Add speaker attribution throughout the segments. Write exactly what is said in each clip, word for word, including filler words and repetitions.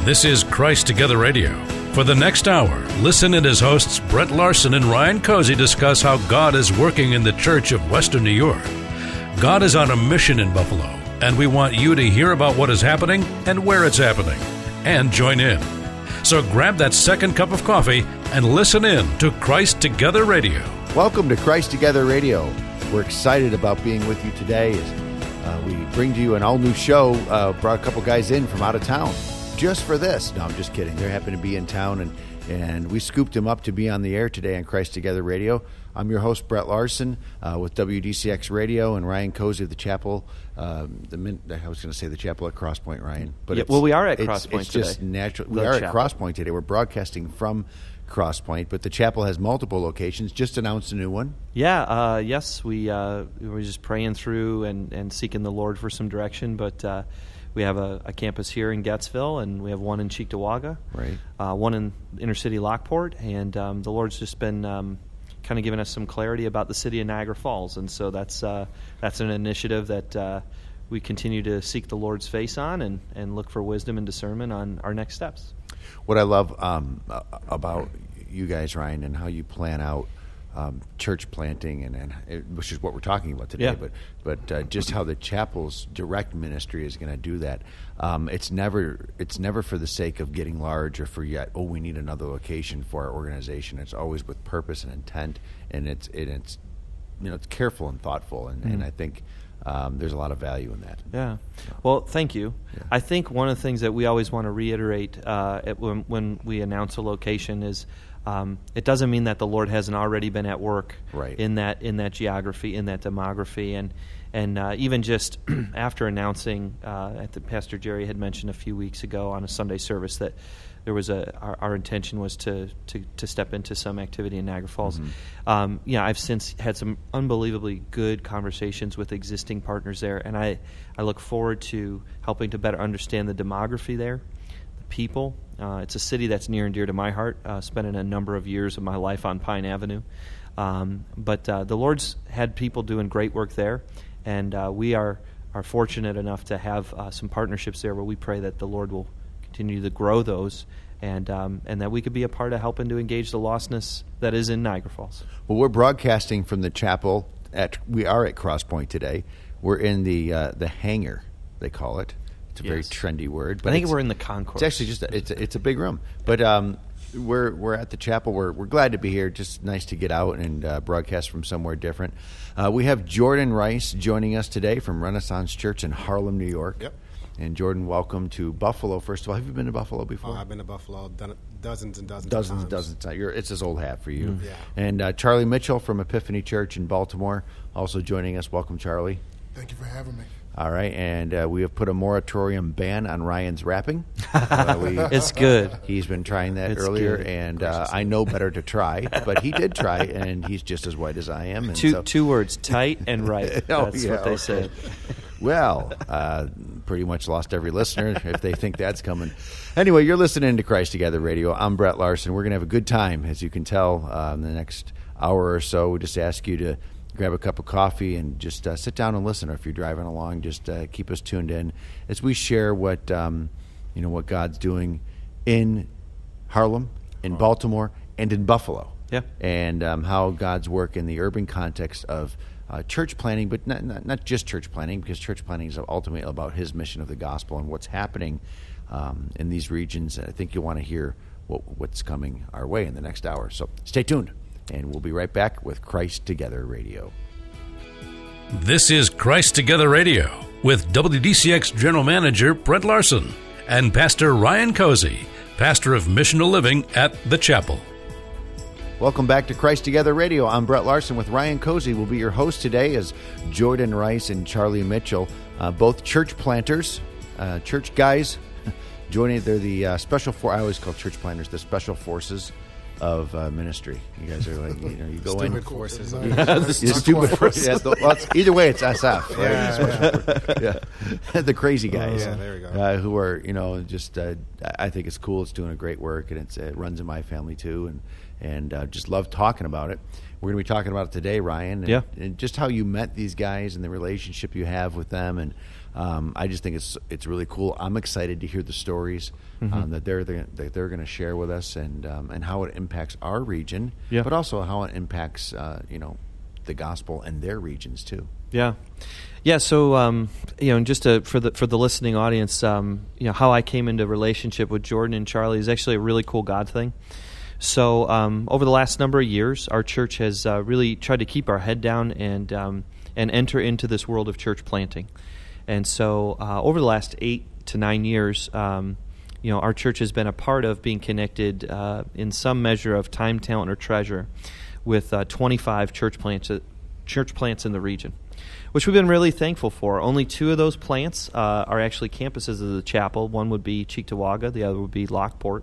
Speaker 1: This is Christ Together Radio. For the next hour, listen in as hosts Brett Larson and Ryan Cozy discuss how God is working in the Church of Western New York. God is on a mission in Buffalo, and we want you to hear about what is happening and where it's happening, and join in. So grab that second cup of coffee and listen in to Christ Together Radio.
Speaker 2: Welcome to Christ Together Radio. We're excited about being with you today as uh, we bring to you an all-new show. Uh, brought a couple guys in from out of town just for this. No, I'm just kidding. They happen to be in town, and, and we scooped them up to be on the air today on Christ Together Radio. I'm your host, Brett Larson, uh, with W D C X Radio, and Ryan Cozy of the Chapel. Um, the min- I was going to say the Chapel at Cross Point, Ryan. But
Speaker 3: yeah,
Speaker 2: it's,
Speaker 3: well, we are at
Speaker 2: it's,
Speaker 3: Cross Point
Speaker 2: it's
Speaker 3: today.
Speaker 2: Just natural. We
Speaker 3: The
Speaker 2: are
Speaker 3: Chapel.
Speaker 2: at Cross Point today. We're broadcasting from Cross Point, but the Chapel has multiple locations. Just announced a new one.
Speaker 3: Yeah, uh, yes, we uh, we were just praying through and, and seeking the Lord for some direction, but uh, we have a, a campus here in Gettsville, and we have one in Cheektowaga,
Speaker 2: Right.
Speaker 3: uh, one in inner city Lockport, and um, the Lord's just been um, kind of giving us some clarity about the city of Niagara Falls, and so that's uh, that's an initiative that uh, we continue to seek the Lord's face on and, and look for wisdom and discernment on our next steps.
Speaker 2: What I love um, about you guys, Ryan, and how you plan out um, church planting, and, and it, which is what we're talking about today,
Speaker 3: Yeah.
Speaker 2: but but uh, just how the Chapel's direct ministry is going to do that. Um, it's never it's never for the sake of getting large or for yet, oh, we need another location for our organization. It's always with purpose and intent, and it's it, it's you know it's careful and thoughtful, and,
Speaker 3: Mm-hmm.
Speaker 2: and I think um, there's a lot of value in that.
Speaker 3: Yeah. Well, thank you.
Speaker 2: Yeah.
Speaker 3: I think one of the things that we always want to reiterate uh, at, when, when we announce a location is um, it doesn't mean that the Lord hasn't already been at work
Speaker 2: Right.
Speaker 3: in that in that geography, in that demography, and and uh, even just after announcing, uh, I think Pastor Jerry had mentioned a few weeks ago on a Sunday service that there was a our, our intention was to, to, to step into some activity in Niagara Falls.
Speaker 2: Mm-hmm.
Speaker 3: Um, yeah, I've since had some unbelievably good conversations with existing partners there, and I, I look forward to helping to better understand the demography there, the people. Uh, it's a city that's near and dear to my heart, uh, spending a number of years of my life on Pine Avenue. Um, but uh, the Lord's had people doing great work there, and uh, we are, are fortunate enough to have uh, some partnerships there where we pray that the Lord will continue to grow those, and um, and that we could be a part of helping to engage the lostness that is in Niagara Falls.
Speaker 2: Well, we're broadcasting from the Chapel. At we are at Cross Point today. We're in the uh, the hangar, they call it. It's a very
Speaker 3: Yes.
Speaker 2: trendy word.
Speaker 3: I think
Speaker 2: it's,
Speaker 3: we're in the concourse.
Speaker 2: It's actually just a, it's a, it's a big room, but um, we're we're at the Chapel. We're we're glad to be here. Just nice to get out and uh, broadcast from somewhere different. Uh, we have Jordan Rice joining us today from Renaissance Church in Harlem, New York.
Speaker 4: Yep.
Speaker 2: And Jordan, welcome to Buffalo. First of all, have you been to Buffalo before?
Speaker 4: Oh, I've been to Buffalo done, dozens and dozens,
Speaker 2: Dozens
Speaker 4: of
Speaker 2: and
Speaker 4: times.
Speaker 2: dozens of times. You're, it's his old hat for you.
Speaker 4: Mm. Yeah.
Speaker 2: And uh, Charlie Mitchell from Epiphany Church in Baltimore also joining us. Welcome, Charlie.
Speaker 5: Thank you for having me.
Speaker 2: All right, and uh, we have put a moratorium ban on Ryan's rapping. Uh, we,
Speaker 3: It's good.
Speaker 2: He's been trying that
Speaker 3: It's
Speaker 2: earlier,
Speaker 3: good.
Speaker 2: and uh, I know better to try, but he did try, and he's just as white as I am. And
Speaker 3: Two
Speaker 2: so,
Speaker 3: two words: tight and right.
Speaker 2: Oh,
Speaker 3: That's
Speaker 2: yeah,
Speaker 3: what they
Speaker 2: okay.
Speaker 3: said.
Speaker 2: Well, uh, pretty much lost every listener if they think that's coming. Anyway, you're listening to Christ Together Radio. I'm Brett Larson. We're going to have a good time, as you can tell, uh, in the next hour or so. We just ask you to grab a cup of coffee and just uh, sit down and listen. Or if you're driving along, just uh, keep us tuned in as we share what um, you know what God's doing in Harlem, in Baltimore, and in Buffalo.
Speaker 3: Yeah.
Speaker 2: And um, how God's work in the urban context of uh, church planting, but not, not not just church planting, because church planting is ultimately about His mission of the gospel and what's happening um, in these regions. I think you'll want to hear what, what's coming our way in the next hour. So stay tuned, and we'll be right back with Christ Together Radio.
Speaker 1: This is Christ Together Radio with W D C X General Manager Brett Larson and Pastor Ryan Cozy, pastor of Missional Living at the Chapel.
Speaker 2: Welcome back to Christ Together Radio. I'm Brett Larson with Ryan Cozy. We'll be your host today as Jordan Rice and Charlie Mitchell, uh, both church planters, uh, church guys. Joining, they're the uh, special for. I always call church planters the special forces of uh, ministry. You guys are like, you know, you go in.
Speaker 4: Stupid forces.
Speaker 2: The stupid forces. Yeah, the, well, it's, either way, it's S F. Right?
Speaker 4: Yeah,
Speaker 2: yeah. The crazy guys.
Speaker 4: Yeah, there we go.
Speaker 2: Uh, who are, you know, just, uh, I think it's cool. It's doing a great work, and it's, it runs in my family too, and and uh, just love talking about it. We're going to be talking about it today, Ryan. And,
Speaker 3: Yeah.
Speaker 2: and just how you met these guys and the relationship you have with them, and um, I just think it's it's really cool. I'm excited to hear the stories mm-hmm. um, that they're that they're going to share with us, and um, and how it impacts our region,
Speaker 3: yeah.
Speaker 2: but also how it impacts uh, you know the gospel and their regions too.
Speaker 3: Yeah, yeah. So um, you know, just to, for the for the listening audience, um, you know, how I came into relationship with Jordan and Charlie is actually a really cool God thing. So um, over the last number of years, our church has uh, really tried to keep our head down and um, and enter into this world of church planting. And so uh, over the last eight to nine years, um, you know, our church has been a part of being connected uh, in some measure of time, talent, or treasure with uh, twenty-five church plants, church plants in the region, which we've been really thankful for. Only two of those plants uh, are actually campuses of the chapel. One would be Cheektowaga, the other would be Lockport.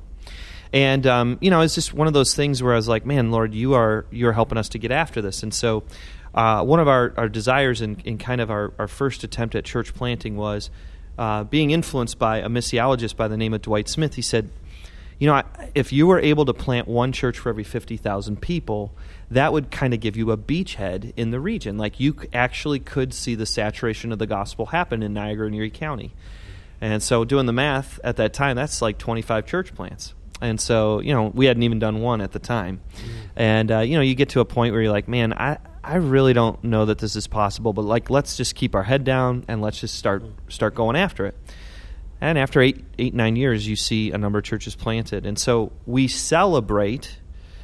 Speaker 3: And um, you know, it's just one of those things where I was like, "Man, Lord, you are you are helping us to get after this." And so, uh, one of our, our desires in, in kind of our, our first attempt at church planting was uh, being influenced by a missiologist by the name of Dwight Smith. He said, "You know, I, if you were able to plant one church for every fifty thousand people, that would kind of give you a beachhead in the region. Like you actually could see the saturation of the gospel happen in Niagara and Erie County." And so, doing the math at that time, that's like twenty-five church plants. And so, you know, we hadn't even done one at the time. Mm. And, uh, you know, you get to a point where you're like, man, I, I really don't know that this is possible, but, like, let's just keep our head down and let's just start start going after it. And after eight, eight, nine years, you see a number of churches planted. And so we celebrate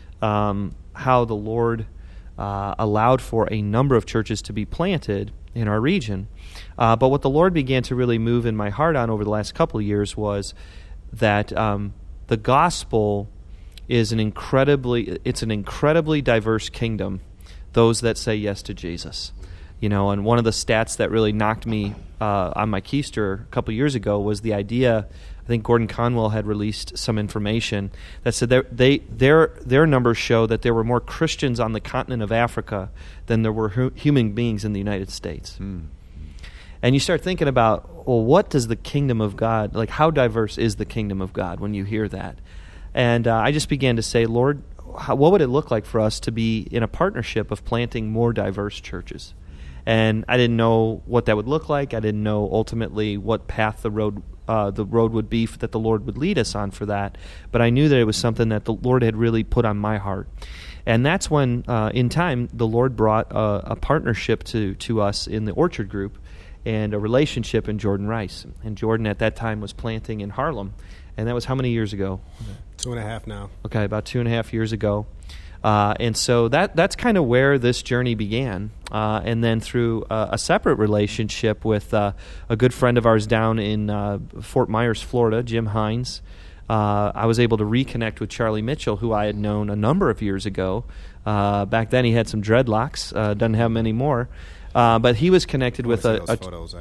Speaker 3: um, how the Lord uh, allowed for a number of churches to be planted in our region. Uh, but what the Lord began to really move in my heart on over the last couple of years was that um, the gospel is an incredibly, it's an incredibly diverse kingdom, those that say yes to Jesus. You know, and one of the stats that really knocked me uh, on my keister a couple years ago was the idea, I think Gordon Conwell had released some information that said they their their numbers show that there were more Christians on the continent of Africa than there were hu- human beings in the United States. Mm. And you start thinking about, well, what does the kingdom of God, like how diverse is the kingdom of God when you hear that? And uh, I just began to say, Lord, how, what would it look like for us to be in a partnership of planting more diverse churches? And I didn't know what that would look like. I didn't know ultimately what path the road uh, the road would be that the Lord would lead us on for that. But I knew that it was something that the Lord had really put on my heart. And that's when, uh, in time, the Lord brought a, a partnership to, to us in the Orchard Group and a relationship in Jordan Rice. And Jordan at that time was planting in Harlem. And that was how many years ago?
Speaker 4: Two and a half now.
Speaker 3: Okay, about two and a half years ago. Uh, and so that that's kind of where this journey began. Uh, and then through uh, a separate relationship with uh, a good friend of ours down in uh, Fort Myers, Florida, Jim Hines, uh, I was able to reconnect with Charlie Mitchell, who I had known a number of years ago. Uh, back then he had some dreadlocks, uh, doesn't have them anymore. Uh, but he was connected with a, a
Speaker 4: photos,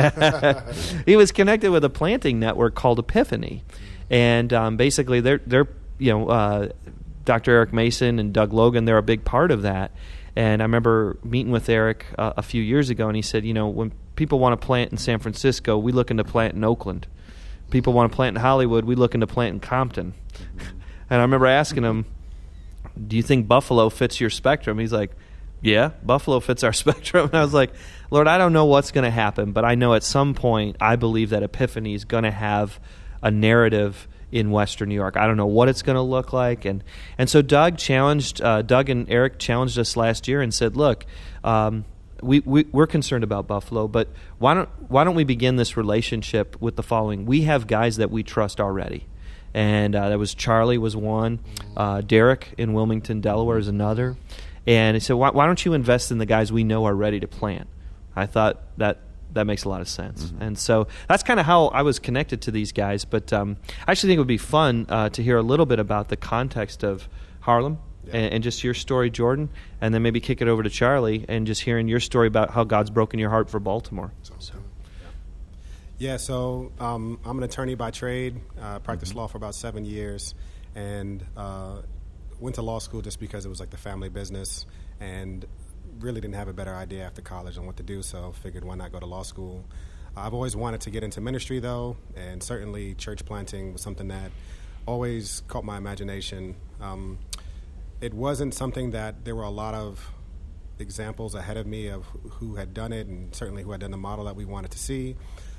Speaker 3: he was connected with a planting network called Epiphany, and um, basically they're they're you know uh, Doctor Eric Mason and Doug Logan, they're a big part of that. And I remember meeting with Eric uh, a few years ago, and he said, you know, when people want to plant in San Francisco, we looking to plant in Oakland. People want to plant in Hollywood, we looking to plant in Compton. And I remember asking him, do you think Buffalo fits your spectrum? He's like, yeah, Buffalo fits our spectrum. And I was like, Lord, I don't know what's going to happen, but I know at some point I believe that Epiphany is going to have a narrative in Western New York. I don't know what it's going to look like. And and so Doug challenged, uh, Doug and Eric challenged us last year and said, look, um, we, we, we're concerned about Buffalo, but why don't why don't we begin this relationship with the following? We have guys that we trust already. And uh, that was Charlie was one. Uh, Derek in Wilmington, Delaware is another. And he said, why, why don't you invest in the guys we know are ready to plant? I thought that that makes a lot of sense. Mm-hmm. And so that's kind of how I was connected to these guys. But um, I actually think it would be fun uh, to hear a little bit about the context of Harlem yeah. and, and just your story, Jordan, and then maybe kick it over to Charlie and just hearing your story about how God's broken your heart for Baltimore. So.
Speaker 4: so. Yeah, so um, I'm an attorney by trade. I uh, practiced mm-hmm. law for about seven years and uh, went to law school just because it was like the family business and really didn't have a better idea after college on what to do, so figured why not go to law school. I've always wanted to get into ministry, though, and certainly church planting was something that always caught my imagination. Um, it wasn't something that there were a lot of examples ahead of me of who had done it, and certainly who had done the model that we wanted to see.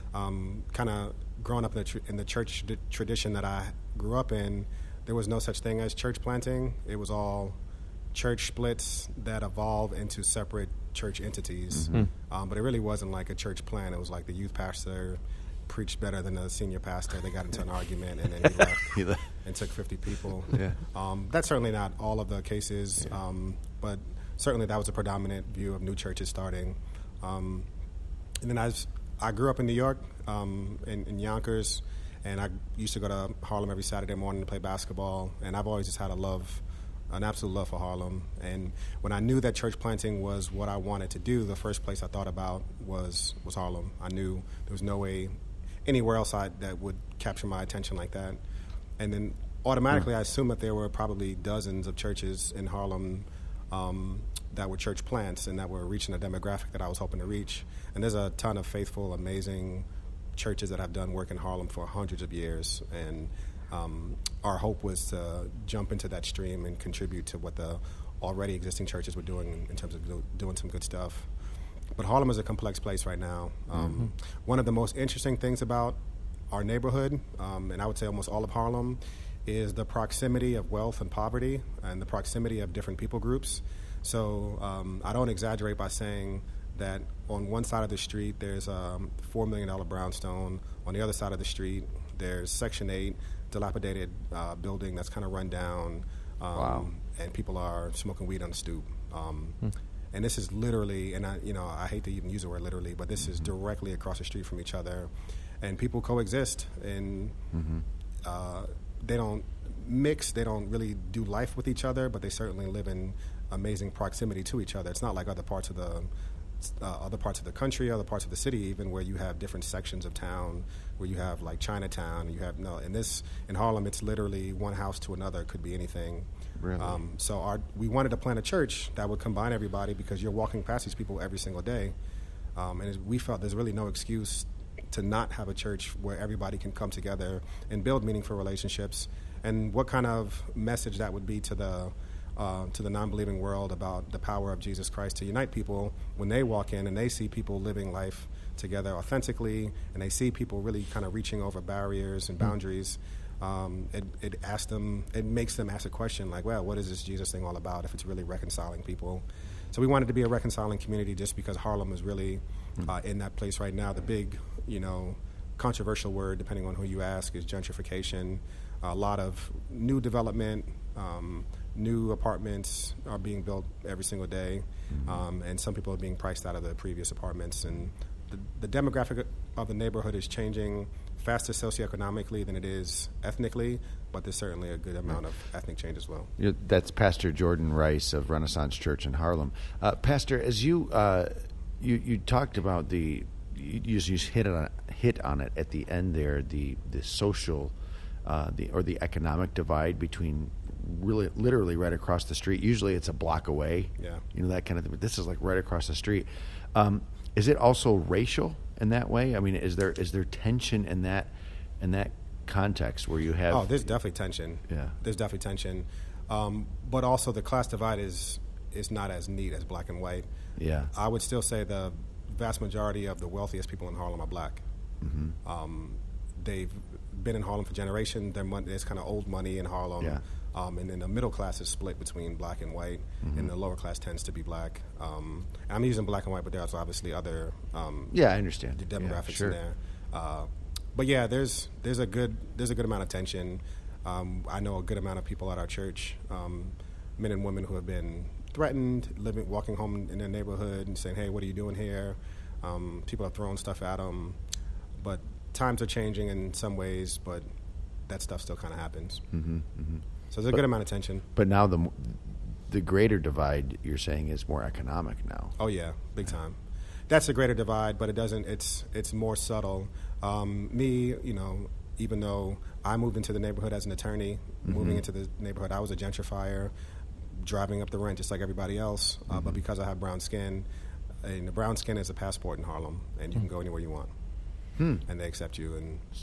Speaker 4: Um, kind of growing up in the, tr- in the church d- tradition that I grew up in, there was no such thing as church planting. It was all church splits that evolve into separate church entities. Mm-hmm. Um, but it really wasn't like a church plant. It was like the youth pastor preached better than the senior pastor. They got into an argument, and then he left,
Speaker 2: he left.
Speaker 4: and took fifty people.
Speaker 2: Yeah.
Speaker 4: Um, that's certainly not all of the cases,
Speaker 2: Yeah.
Speaker 4: um, but certainly that was a predominant view of new churches starting. Um, and then I, was, I grew up in New York, um, in, in Yonkers, and I used to go to Harlem every Saturday morning to play basketball, and I've always just had a love an absolute love for Harlem. And when I knew that church planting was what I wanted to do, the first place I thought about was was Harlem. I knew there was no way anywhere else I, that would capture my attention like that. And then automatically, mm. I assumed that there were probably dozens of churches in Harlem um, that were church plants and that were reaching a demographic that I was hoping to reach. And there's a ton of faithful, amazing churches that have done work in Harlem for hundreds of years. And Um, our hope was to jump into that stream and contribute to what the already existing churches were doing in terms of do, doing some good stuff. But Harlem is a complex place right now. Um, mm-hmm. One of the most interesting things about our neighborhood, um, and I would say almost all of Harlem, is the proximity of wealth and poverty and the proximity of different people groups. So um, I don't exaggerate by saying that on one side of the street there's a four million dollars brownstone. On the other side of the street there's Section eight, dilapidated uh, building that's kind of run down, um,
Speaker 2: wow.
Speaker 4: and people are smoking weed on the stoop. Um,
Speaker 2: hmm.
Speaker 4: And this is literally, and I, you know, I hate to even use the word literally, but this mm-hmm. is directly across the street from each other, and people coexist, and mm-hmm. uh, they don't mix, they don't really do life with each other, but they certainly live in amazing proximity to each other. It's not like other parts of the Uh, other parts of the country, other parts of the city, even where you have different sections of town, where you have like Chinatown. You have no in this in Harlem, it's literally one house to another. It could be anything.
Speaker 2: Really?
Speaker 4: Um, so our we wanted to plant a church that would combine everybody because you're walking past these people every single day, um, and we felt there's really no excuse to not have a church where everybody can come together and build meaningful relationships. And what kind of message that would be to the Uh, to the non-believing world about the power of Jesus Christ to unite people when they walk in and they see people living life together authentically, and they see people really kind of reaching over barriers and boundaries. Um, it, it asks them, it makes them ask a question like, well, what is this Jesus thing all about if it's really reconciling people? So we wanted to be a reconciling community just because Harlem is really uh, in that place right now. The big, you know, controversial word, depending on who you ask, is gentrification. A lot of new development, um, new apartments are being built every single day, mm-hmm. um, and some people are being priced out of the previous apartments. And the, the demographic of the neighborhood is changing faster socioeconomically than it is ethnically, but there's certainly a good amount of ethnic change as well.
Speaker 2: You know, that's Pastor Jordan Rice of Renaissance Church in Harlem. Uh, Pastor, as you, uh, you you talked about the, you, you just hit on hit on it at the end there, the the social, uh, the or the economic divide between. Really, literally right across the street. Usually it's a block away.
Speaker 4: Yeah.
Speaker 2: You know, that kind of thing. But this is like right across the street. Um, is it also racial in that way? I mean, is there is there tension in that in that context where you have...
Speaker 4: Oh, there's definitely tension.
Speaker 2: Yeah.
Speaker 4: There's definitely tension. Um, but also the class divide is is not as neat as black and white.
Speaker 2: Yeah.
Speaker 4: I would still say the vast majority of the wealthiest people in Harlem are black. Mm-hmm. Um, they've been in Harlem for generations. Their money, there's kind of old money in Harlem.
Speaker 2: Yeah.
Speaker 4: Um, and then the middle class is split between black and white, mm-hmm. and the lower class tends to be black. Um, and I'm using black and white, but there's obviously other um,
Speaker 2: yeah, I understand
Speaker 4: demographics
Speaker 2: yeah, sure.
Speaker 4: in there. Uh, but yeah, there's there's a good there's a good amount of tension. Um, I know a good amount of people at our church, um, men and women who have been threatened, living walking home in their neighborhood and saying, "Hey, what are you doing here?" Um, people have thrown stuff at them, but times are changing in some ways, but that stuff still kind of happens.
Speaker 2: Mm-hmm, mm-hmm.
Speaker 4: So there's a
Speaker 2: but,
Speaker 4: good amount of tension.
Speaker 2: But now the the greater divide you're saying is more economic now.
Speaker 4: Oh yeah, big time. That's a greater divide, but it doesn't. It's it's more subtle. Um, me, you know, even though I moved into the neighborhood as an attorney, mm-hmm. moving into the neighborhood, I was a gentrifier, driving up the rent just like everybody else. Uh, mm-hmm. But because I have brown skin, and the brown skin is a passport in Harlem, and you mm-hmm. can go anywhere you want, hmm. and they accept you. And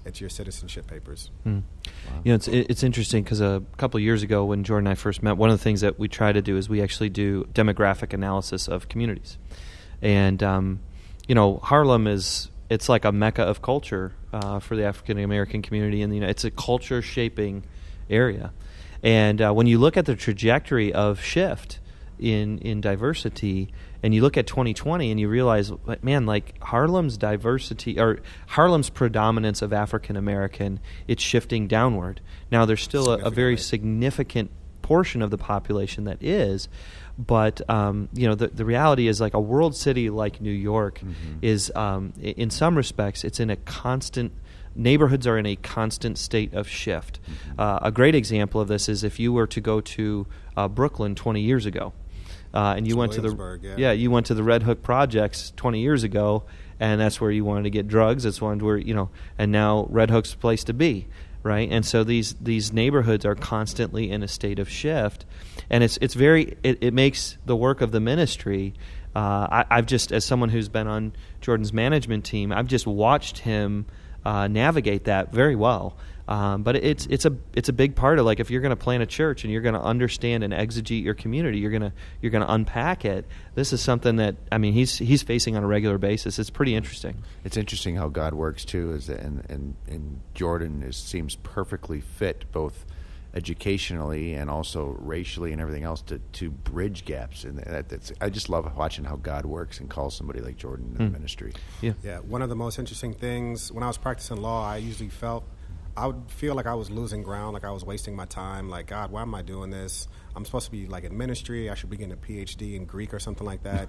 Speaker 4: it's your citizenship papers.
Speaker 3: Mm. Wow. You know, it's it's interesting because a couple of years ago when Jordan and I first met, one of the things that we try to do is we actually do demographic analysis of communities. And, um, you know, Harlem is, it's like a mecca of culture uh, for the African American community in the United States. It's a culture-shaping area. And uh, when you look at the trajectory of shift in in diversity, and you look at twenty twenty and you realize, man, like Harlem's diversity or Harlem's predominance of African American, it's shifting downward. Now there's still a, a very significant portion of the population that is, but um, you know the the reality is like a world city like New York mm-hmm. is um, in some respects it's in a constant. Neighborhoods are in a constant state of shift. Mm-hmm. Uh, a great example of this is if you were to go to uh, Brooklyn twenty years ago, uh, and you went to the
Speaker 4: yeah.
Speaker 3: yeah you went to the Red Hook projects twenty years ago, and that's where you wanted to get drugs. That's one where you know, and now Red Hook's the place to be, right? And so these these neighborhoods are constantly in a state of shift, and it's it's very it, it makes the work of the ministry. Uh, I, I've just as someone who's been on Jordan's management team, I've just watched him. Uh, navigate that very well, um, but it's it's a it's a big part of like if you're going to plant a church and you're going to understand and exegete your community, you're gonna you're gonna unpack it. This is something that I mean he's he's facing on a regular basis. It's pretty interesting.
Speaker 2: It's interesting how God works too, is that, and and and Jordan is seems perfectly fit both educationally and also racially and everything else to, to bridge gaps. And that, that's I just love watching how God works and calls somebody like Jordan into mm. the ministry.
Speaker 3: Yeah,
Speaker 4: yeah. One of the most interesting things when I was practicing law, I usually felt I would feel like I was losing ground, like I was wasting my time. Like, God, why am I doing this? I'm supposed to be like in ministry. I should be getting a P H D in Greek or something like that.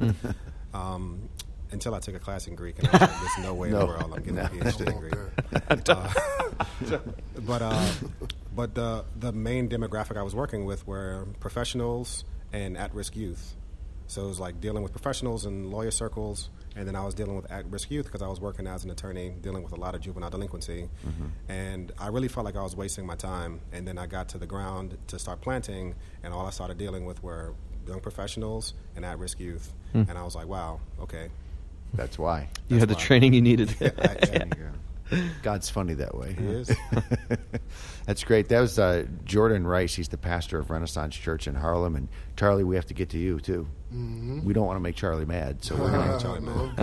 Speaker 4: um, Until I took a class in Greek, and I was like, "There's no way in the world I'm getting no. a P H D in Greek." Uh, but uh, but the the main demographic I was working with were professionals and at-risk youth. So it was like dealing with professionals in lawyer circles, and then I was dealing with at-risk youth because I was working as an attorney dealing with a lot of juvenile delinquency. Mm-hmm. And I really felt like I was wasting my time. And then I got to the ground to start planting, and all I started dealing with were young professionals and at-risk youth. Mm. And I was like, "Wow, okay."
Speaker 2: That's why.
Speaker 3: You
Speaker 2: That's
Speaker 3: had the
Speaker 2: why.
Speaker 3: training you needed.
Speaker 4: yeah, I, yeah.
Speaker 2: God's funny that way.
Speaker 4: He is.
Speaker 2: That's great. That was uh, Jordan Rice. He's the pastor of Renaissance Church in Harlem. And Charlie, we have to get to you too. Mm-hmm. We don't want to make Charlie mad, so we're going to
Speaker 4: Charlie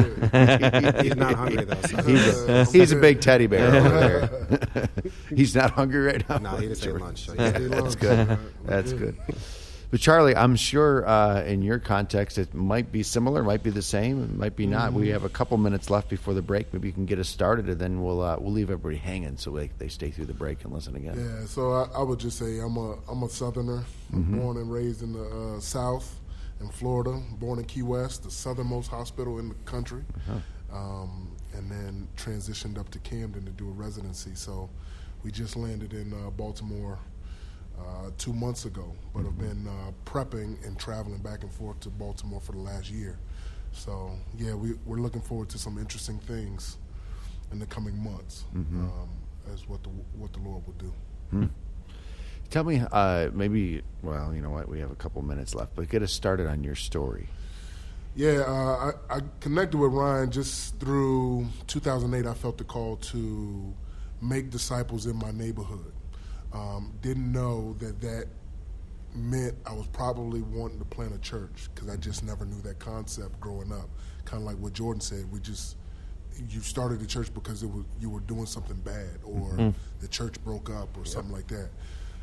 Speaker 4: mad. He's not hungry though. So.
Speaker 2: He's, a, he's a big teddy bear over there. He's not hungry right now.
Speaker 4: No, he didn't take lunch. So
Speaker 2: yeah, that's good. That's good. But Charlie, I'm sure uh, in your context it might be similar, might be the same, it might be not. Mm-hmm. We have a couple minutes left before the break. Maybe you can get us started, and then we'll uh, we'll leave everybody hanging so they, they stay through the break and listen again.
Speaker 5: Yeah, so I, I would just say I'm a I'm a Southerner, mm-hmm. born and raised in the uh, South in Florida, born in Key West, the southernmost hospital in the country, uh-huh. um, and then transitioned up to Camden to do a residency. So we just landed in uh, Baltimore. Uh, two months ago, but mm-hmm. have been uh, prepping and traveling back and forth to Baltimore for the last year. So, yeah, we, we're looking forward to some interesting things in the coming months, mm-hmm. um, as what the what the Lord will do.
Speaker 2: Hmm. Tell me, uh, maybe, well, you know what, we have a couple minutes left, but get us started on your story.
Speaker 5: Yeah, uh, I, I connected with Ryan just through two thousand eight. I felt the call to make disciples in my neighborhood. Um, didn't know that that meant I was probably wanting to plant a church because I just never knew that concept growing up. Kind of like what Jordan said, we just you started the church because it was you were doing something bad or mm-hmm. the church broke up or yep. something like that.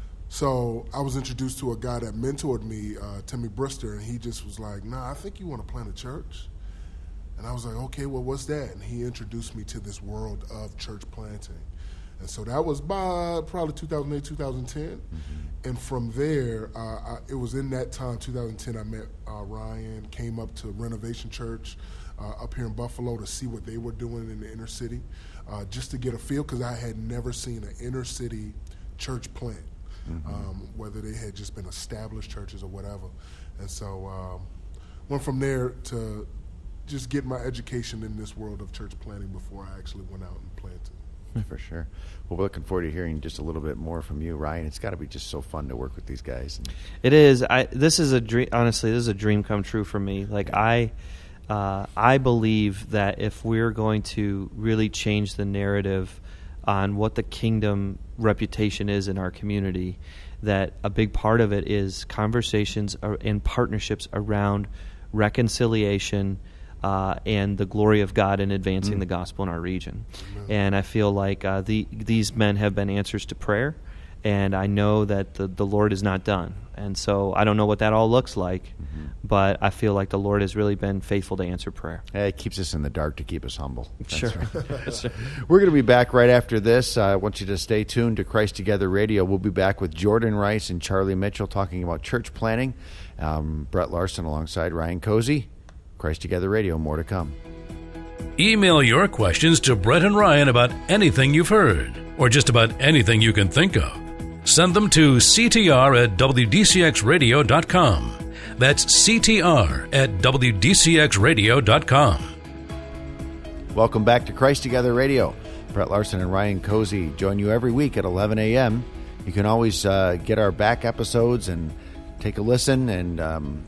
Speaker 5: So I was introduced to a guy that mentored me, uh, Timmy Brister, and he just was like, "Nah, I think you want to plant a church." And I was like, "Okay, well, what's that?" And he introduced me to this world of church planting. And so that was by probably two thousand eight, two thousand ten. Mm-hmm. And from there, uh, I, it was in that time, two thousand ten, I met uh, Ryan, came up to Renovation Church uh, up here in Buffalo to see what they were doing in the inner city, uh, just to get a feel, because I had never seen an inner city church plant, mm-hmm. um, whether they had just been established churches or whatever. And so um, went from there to just get my education in this world of church planting before I actually went out and planted.
Speaker 2: For sure. Well, we're looking forward to hearing just a little bit more from you, Ryan. It's got to be just so fun to work with these guys.
Speaker 3: It is. I this is a dream. Honestly, this is a dream come true for me. Like I, uh, I believe that if we're going to really change the narrative on what the kingdom reputation is in our community, that a big part of it is conversations and partnerships around reconciliation uh, and the glory of God in advancing mm. the gospel in our region. Amen. And I feel like uh, the, these men have been answers to prayer, and I know that the, the Lord is not done. And so I don't know what that all looks like, mm-hmm. but I feel like the Lord has really been faithful to answer prayer.
Speaker 2: Yeah, it keeps us in the dark to keep us humble. That's
Speaker 3: sure.
Speaker 2: Right. Sure. We're going to be back right after this. Uh, I want you to stay tuned to Christ Together Radio. We'll be back with Jordan Rice and Charlie Mitchell talking about church planning. Um, Brett Larson alongside Ryan Cozy. Christ Together Radio, more to come.
Speaker 1: Email your questions to Brett and Ryan about anything you've heard, or just about anything you can think of. Send them to C T R at W D C X radio dot com. That's C T R at W D C X radio dot com.
Speaker 2: Welcome back to Christ Together Radio. Brett Larson and Ryan Cozy join you every week at eleven a.m. You can always uh, get our back episodes and take a listen, and um,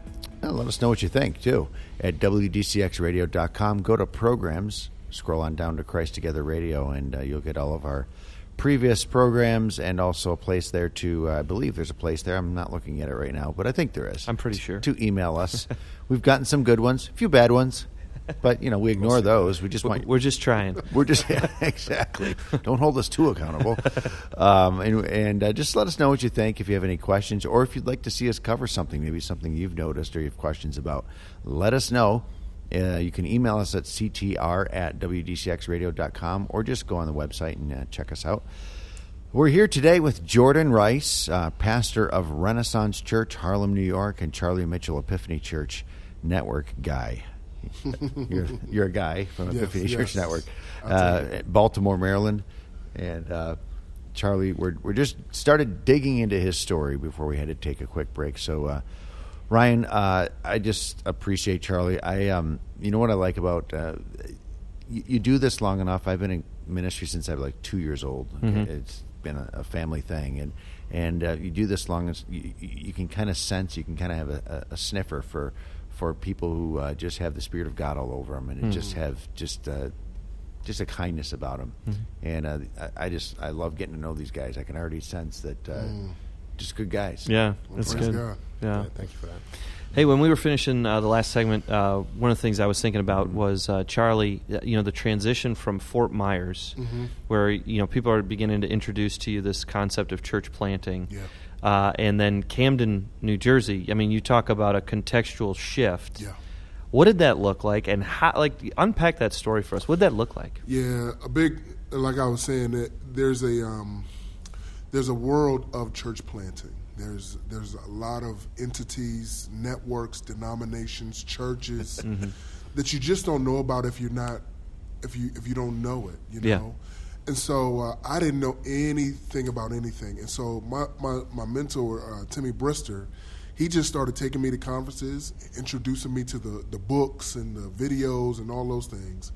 Speaker 2: let us know what you think, too, at W D C X radio dot com. Go to programs, scroll on down to Christ Together Radio, and uh, you'll get all of our previous programs, and also a place there to, uh, I believe there's a place there. I'm not looking at it right now, but I think there is.
Speaker 3: I'm pretty sure.
Speaker 2: To email us. We've gotten some good ones, a few bad ones, but, you know, we ignore those. We just want...
Speaker 3: We're just trying.
Speaker 2: We're just, yeah, exactly. Don't hold us too accountable. Um, and and uh, just let us know what you think, if you have any questions, or if you'd like to see us cover something, maybe something you've noticed or you have questions about. Let us know. Uh, you can email us at C T R at W D C X radio dot com, or just go on the website and uh, check us out. We're here today with Jordan Rice, uh, pastor of Renaissance Church, Harlem, New York, and Charlie Mitchell, Epiphany Church Network guy. you're, you're a guy from Epiphany yes, Church yes. Network, uh, Baltimore, Maryland. And uh, Charlie, we're, we're just started digging into his story before we had to take a quick break. So, uh, Ryan, uh, I just appreciate Charlie. I, um, you know what I like about uh, you, you do this long enough. I've been in ministry since I was like two years old. Mm-hmm. It's been a, a family thing, and and uh, you do this long as you, you can kind of sense, you can kind of have a, a sniffer for for people who uh, just have the Spirit of God all over them, and mm-hmm. just have just uh, just a kindness about them. Mm-hmm. And uh, I, I just I love getting to know these guys. I can already sense that. Uh, mm. Just good guys.
Speaker 3: Yeah, that's
Speaker 5: Praise
Speaker 3: good.
Speaker 5: God.
Speaker 3: Yeah.
Speaker 4: Yeah, thank you for that.
Speaker 3: Hey, when we were finishing uh, the last segment, uh, one of the things I was thinking about was uh, Charlie. You know, the transition from Fort Myers, mm-hmm. where you know people are beginning to introduce to you this concept of church planting,
Speaker 5: yeah.
Speaker 3: uh, and then Camden, New Jersey. I mean, you talk about a contextual shift.
Speaker 5: Yeah.
Speaker 3: What did that look like, and how? Like, unpack that story for us. What did that look like?
Speaker 5: Yeah, a big, like I was saying, that there's a um, there's a world of church planting. There's there's a lot of entities, networks, denominations, churches mm-hmm. that you just don't know about if you're not if you if you don't know it, you know.
Speaker 3: Yeah.
Speaker 5: And so uh, I didn't know anything about anything. And so my my, my mentor, uh, Timmy Brister, he just started taking me to conferences, introducing me to the, the books and the videos and all those things.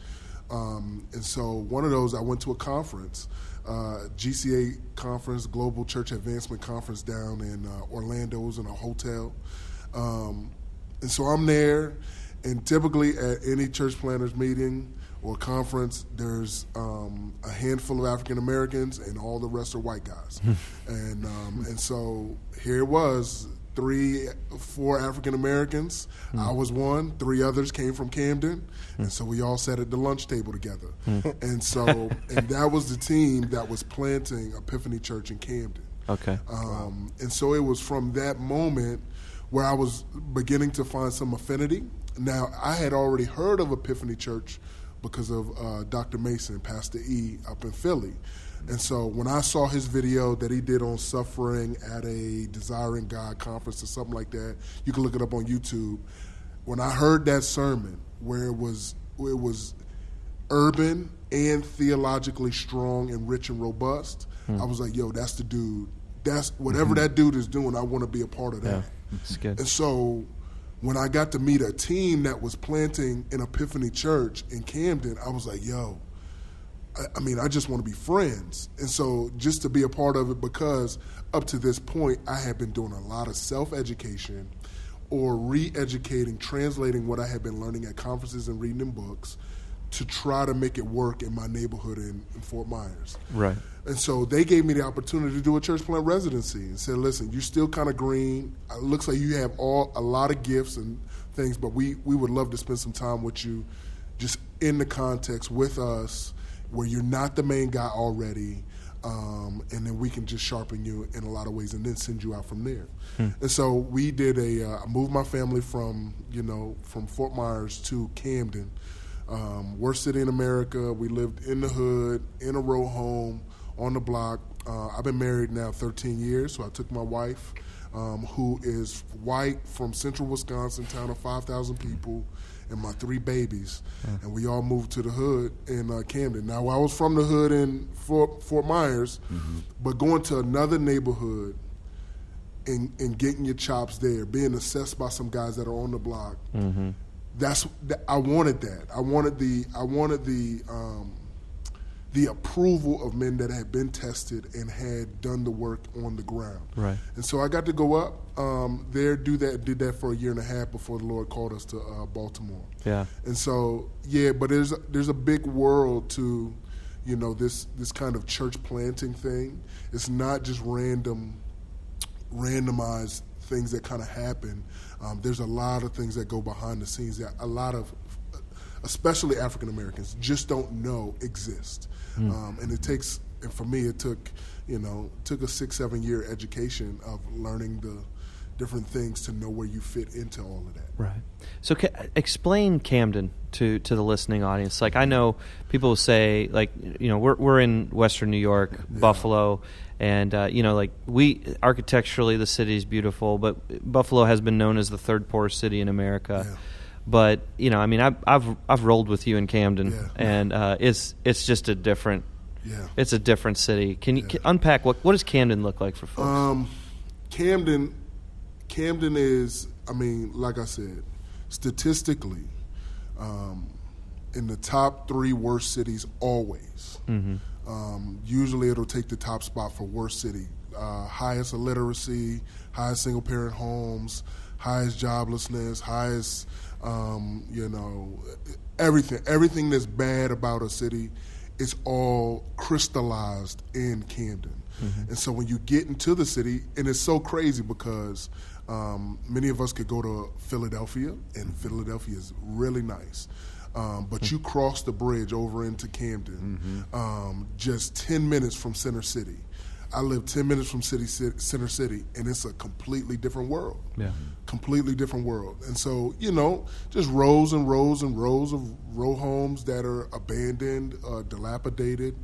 Speaker 5: Um, and so one of those, I went to a conference. Uh, G C A conference, Global Church Advancement Conference down in uh, Orlando. It was in a hotel. Um, and so I'm there, and typically at any church planners meeting or conference, there's um, a handful of African Americans and all the rest are white guys. and um, and so here it was, three, four African Americans. Mm. I was one. Three others came from Camden. And so we all sat at the lunch table together. Mm. And so, and that was the team that was planting Epiphany Church in Camden.
Speaker 3: Okay.
Speaker 5: Um, and so it was from that moment where I was beginning to find some affinity. Now, I had already heard of Epiphany Church because of uh, Doctor Mason, Pastor E, up in Philly. And so when I saw his video that he did on suffering at a Desiring God conference or something like that, you can look it up on YouTube. When I heard that sermon, where it was where it was urban and theologically strong and rich and robust, hmm. I was like, yo, that's the dude. That's whatever mm-hmm. that dude is doing, I want to be a part of that.
Speaker 3: Yeah, that's good.
Speaker 5: And so when I got to meet a team that was planting an Epiphany Church in Camden, I was like, yo, I, I mean, I just want to be friends. And so just to be a part of it, because up to this point, I had been doing a lot of self-education or re-educating, translating what I had been learning at conferences and reading in books to try to make it work in my neighborhood in, in Fort Myers.
Speaker 3: Right.
Speaker 5: And so they gave me the opportunity to do a church plant residency and said, listen, you're still kind of green. It looks like you have all a lot of gifts and things, but we, we would love to spend some time with you just in the context with us where you're not the main guy already, um, and then we can just sharpen you in a lot of ways and then send you out from there. Hmm. And so we did a, uh, I moved my family from, you know, from Fort Myers to Camden, um, worst city in America. We lived in the hood, in a row home, on the block. Uh, I've been married now thirteen years, so I took my wife, um, who is white from central Wisconsin, town of five thousand people, and my three babies, yeah. and we all moved to the hood in uh, Camden. Now, I was from the hood in Fort, Fort Myers, mm-hmm. but going to another neighborhood and, and getting your chops there, being assessed by some guys that are on the block, mm-hmm. that's I wanted that. I wanted the I wanted the um, the approval of men that had been tested and had done the work on the ground. Right. And so I got to go up um, there, do that, did that for a year and a half before the Lord called us to uh, Baltimore. Yeah. And so, yeah, but there's there's a big world to, you know, this this kind of church planting thing. It's not just random, randomized things that kind of happen. Um, there's a lot of things that go behind the scenes that a lot of, especially African Americans, just don't know exist. Mm. Um, and it takes, and for me, it took, you know, took a six, seven year education of learning the different things to know where you fit into all of that.
Speaker 3: Right. So ca- explain Camden to, to the listening audience. Like, I know people say, like, you know, we're we're in Western New York, yeah. Buffalo, and, uh, you know, like, we, architecturally, the city is beautiful, but Buffalo has been known as the third poorest city in America. Yeah. But, you know, I mean, I've I've, I've rolled with you in Camden, yeah. and uh, it's it's just a different, yeah. it's a different city. Can you yeah. can unpack what what does Camden look like for folks?
Speaker 5: Um, Camden, Camden is, I mean, like I said, statistically, um, in the top three worst cities always. Mm-hmm. Um, usually, it'll take the top spot for worst city, uh, highest illiteracy, highest single parent homes, highest joblessness, highest. Um, you know, everything, everything that's bad about a city is all crystallized in Camden. Mm-hmm. And so when you get into the city, and it's so crazy because um, many of us could go to Philadelphia, and Philadelphia is really nice. Um, but you cross the bridge over into Camden, mm-hmm. um, just ten minutes from Center City. I live ten minutes from city, Center City, and it's a completely different world. Yeah. Completely different world. And so, you know, just rows and rows and rows of row homes that are abandoned, uh, dilapidated.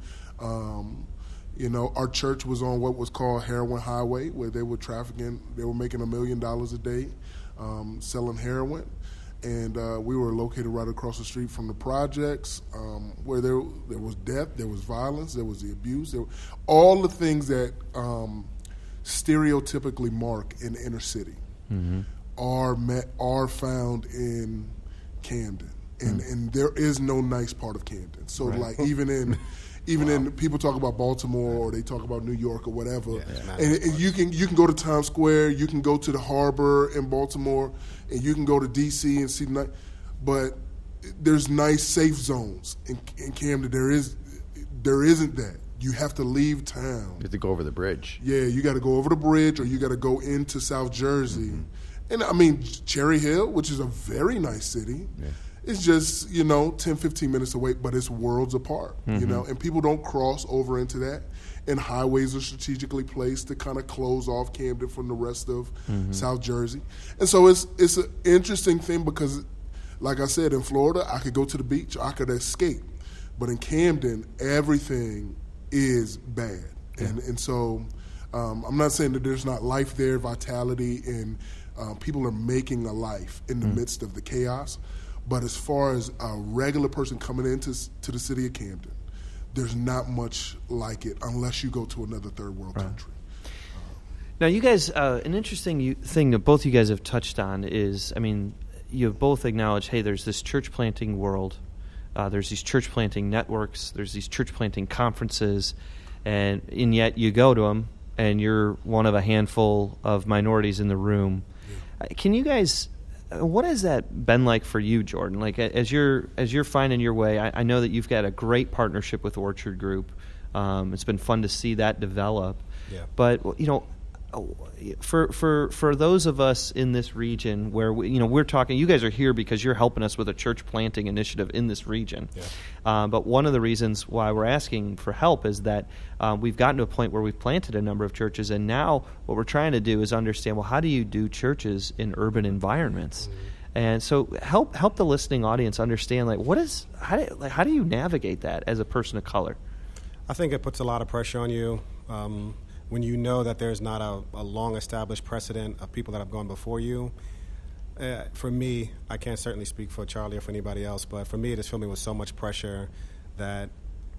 Speaker 5: Um, you know, our church was on what was called Heroin Highway, where they were trafficking, they were making a million dollars a day um, selling heroin. And uh, we were located right across the street from the projects, um, where there there was death, there was violence, there was the abuse, there were, all the things that um, stereotypically mark an inner city mm-hmm. are met, are found in Camden, and mm. and there is no nice part of Camden. So right. like even in even wow. in people talk about Baltimore or they talk about New York or whatever, yeah, and, and you can you can go to Times Square, you can go to the harbor in Baltimore. And you can go to D C and see the night, but there's nice safe zones in, in Camden. There is, there isn't that. You have to leave town.
Speaker 2: You have to go over the bridge.
Speaker 5: Yeah, you got to go over the bridge, or you got to go into South Jersey. Mm-hmm. And I mean, Cherry Hill, which is a very nice city, yeah. it's just you know ten, fifteen minutes away, but it's worlds apart. Mm-hmm. You know, and people don't cross over into that. And highways are strategically placed to kind of close off Camden from the rest of mm-hmm. South Jersey. And so it's it's an interesting thing because, like I said, in Florida, I could go to the beach, I could escape. But in Camden, everything is bad. Yeah. And and so um, I'm not saying that there's not life there, vitality, and uh, people are making a life in the mm-hmm. midst of the chaos. But as far as a regular person coming into to the city of Camden, there's not much like it unless you go to another third world right. country.
Speaker 3: Now, you guys, uh, an interesting you, thing that both you guys have touched on is, I mean, you have both acknowledged, hey, there's this church planting world, uh, there's these church planting networks, there's these church planting conferences, and, and yet you go to them, and you're one of a handful of minorities in the room. Yeah. Uh, can you guys what has that been like for you, Jordan? Like as you're as you're finding your way, I, I know that you've got a great partnership with Orchard Group. Um, it's been fun to see that develop.
Speaker 4: Yeah.
Speaker 3: But you know, for for for those of us in this region where we, you know we're talking, you guys are here because you're helping us with a church planting initiative in this region.
Speaker 4: Yeah.
Speaker 3: Uh, but one of the reasons why we're asking for help is that uh, we've gotten to a point where we've planted a number of churches, and now what we're trying to do is understand, well, how do you do churches in urban environments? Mm-hmm. And so help help the listening audience understand, like, what is how do, like, how do you navigate that as a person of color?
Speaker 4: I think it puts a lot of pressure on you um, when you know that there's not a, a long-established precedent of people that have gone before you. Uh, for me, I can't certainly speak for Charlie or for anybody else, but for me, it just filled me with so much pressure that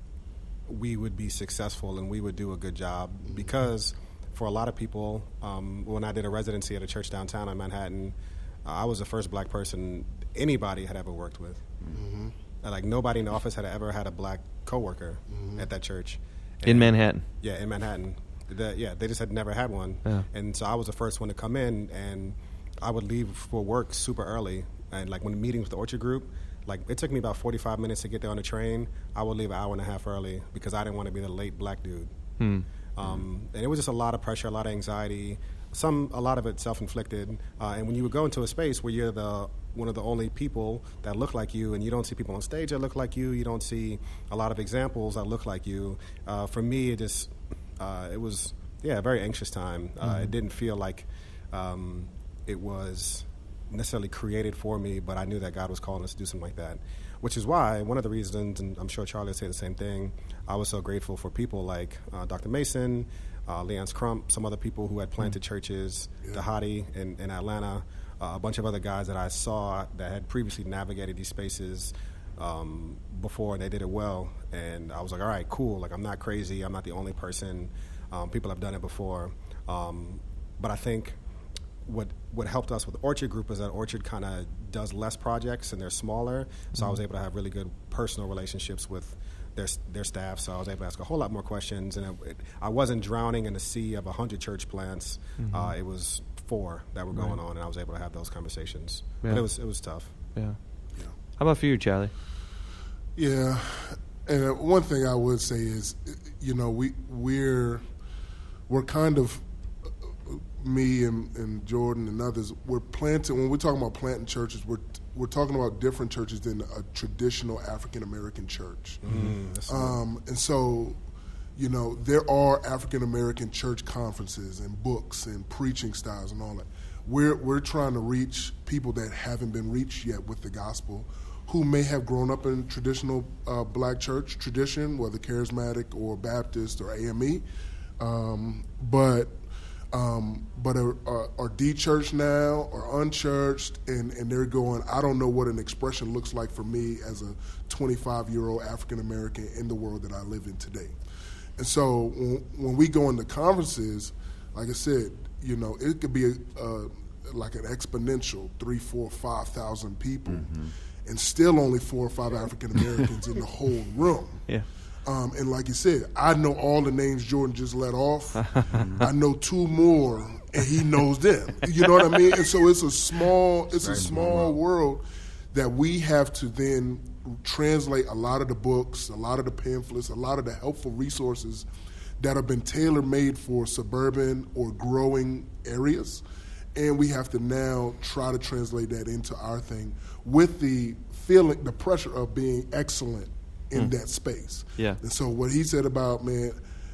Speaker 4: we would be successful and we would do a good job. Mm-hmm. Because for a lot of people, um, when I did a residency at a church downtown in Manhattan, uh, I was the first black person anybody had ever worked with. Mm-hmm. Like, nobody in the office had ever had a black coworker mm-hmm. at that church. And,
Speaker 3: in Manhattan?
Speaker 4: Yeah, in Manhattan. The, yeah, they just had never had one. Yeah. And so I was the first one to come in, and I would leave for work super early. And, like, when meetings with the Orchard Group, like, it took me about forty-five minutes to get there on the train. I would leave an hour and a half early because I didn't want to be the late black dude. Hmm. Um, and it was just a lot of pressure, a lot of anxiety, some, a lot of it self-inflicted. Uh, and when you would go into a space where you're the one of the only people that look like you, and you don't see people on stage that look like you, you don't see a lot of examples that look like you. Uh, for me, it just, uh, it was, yeah, a very anxious time. Uh, mm-hmm. It didn't feel like um, it was necessarily created for me, but I knew that God was calling us to do something like that, which is why one of the reasons, and I'm sure Charlie will say the same thing, I was so grateful for people like uh, Doctor Mason, uh, Leonce Crump, some other people who had planted mm-hmm. churches, yeah. Dahadi in, in Atlanta, Uh, a bunch of other guys that I saw that had previously navigated these spaces um, before, and they did it well. And I was like, all right, cool. Like, I'm not crazy. I'm not the only person. Um, people have done it before. Um, but I think what what helped us with Orchard Group is that Orchard kind of does less projects, and they're smaller. So mm-hmm. I was able to have really good personal relationships with their their staff. So I was able to ask a whole lot more questions. And it, it, I wasn't drowning in a sea of one hundred church plants. Mm-hmm. Uh, it was four that were going right. on, and I was able to have those conversations. Yeah. But it was it was tough.
Speaker 3: Yeah. yeah. How about for you, Charlie?
Speaker 5: Yeah, and one thing I would say is, you know, we we're we're kind of me and, and Jordan and others. We're planting when we're talking about planting churches. We're we're talking about different churches than a traditional African American church. Mm, um, and so. You know, there are African American church conferences and books and preaching styles and all that. We're we're trying to reach people that haven't been reached yet with the gospel, who may have grown up in traditional uh, black church tradition, whether charismatic or Baptist or A M E, um, but um, but are, are, are de-churched now or unchurched, and, and they're going, I don't know what an expression looks like for me as a twenty-five-year-old African American in the world that I live in today. And so when, when we go into conferences, like I said, you know, it could be a, uh, like an exponential three, four, five thousand people, mm-hmm. and still only four or five African Americans in the whole room. Yeah. Um, and like you said, I know all the names Jordan just let off. I know two more, and he knows them. You know what I mean? And so it's a small, it's Very a small world that we have to then translate a lot of the books, a lot of the pamphlets, a lot of the helpful resources that have been tailor-made for suburban or growing areas. And we have to now try to translate that into our thing with the feeling, the pressure of being excellent in mm. that space. Yeah. And so what he said about, man,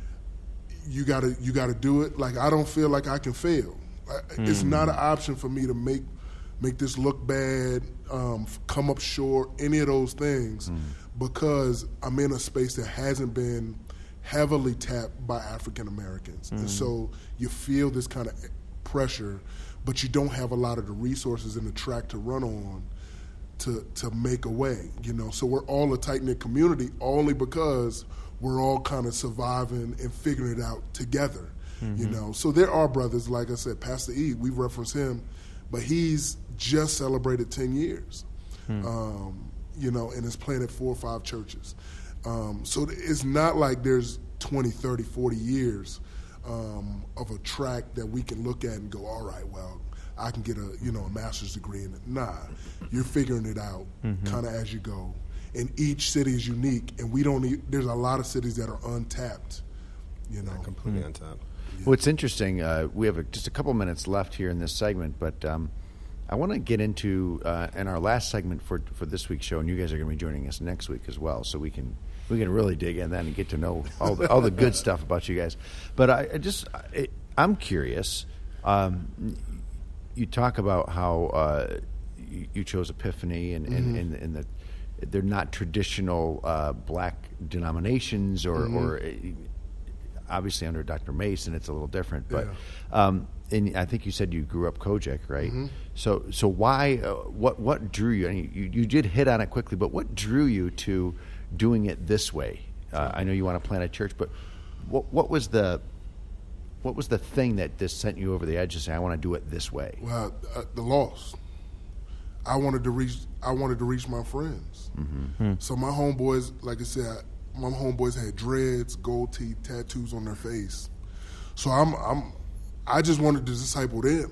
Speaker 5: you gotta you gotta do it. Like, I don't feel like I can fail. Mm. It's not an option for me to make make this look bad, um, come up short, any of those things, mm. because I'm in a space that hasn't been heavily tapped by African Americans. Mm. And so you feel this kind of pressure, but you don't have a lot of the resources and the track to run on to to make a way, you know. So we're all a tight-knit community only because we're all kind of surviving and figuring it out together, mm-hmm. you know. So there are brothers, like I said, Pastor E, we reference him, but he's just celebrated ten years, hmm. um, you know, and has planted four or five churches. Um, so it's not like there's twenty, thirty, forty years um, of a track that we can look at and go, all right, well, I can get a you know a master's degree in it. Nah, you're figuring it out mm-hmm. kind of as you go. And each city is unique, and we don't. Need, there's a lot of cities that are untapped. You know,
Speaker 4: They're completely
Speaker 5: mm-hmm.
Speaker 4: untapped.
Speaker 2: Yeah. Well, it's interesting. Uh, we have a, just a couple minutes left here in this segment, but um, I want to get into uh, in our last segment for for this week's show, and you guys are going to be joining us next week as well, so we can we can really dig in then and get to know all the, all the good stuff about you guys. But I, I just I, I'm curious. Um, you talk about how uh, you, you chose Epiphany, and and, mm-hmm. and, and the they're not traditional uh, black denominations, or, mm-hmm. or obviously under Doctor Mason it's a little different. But yeah. um, and I think you said you grew up Kojic, right? Mm-hmm. So so why uh, what what drew you? I mean, you you did hit on it quickly, but what drew you to doing it this way? Uh, I know you want to plant a church, but what what was the what was the thing that just sent you over the edge to say I want to do it this way?
Speaker 5: Well, uh, the lost. I wanted to reach. I wanted to reach my friends. Mm-hmm. So my homeboys, like I said, my homeboys had dreads, gold teeth, tattoos on their face. So I'm, I'm, I just wanted to disciple them.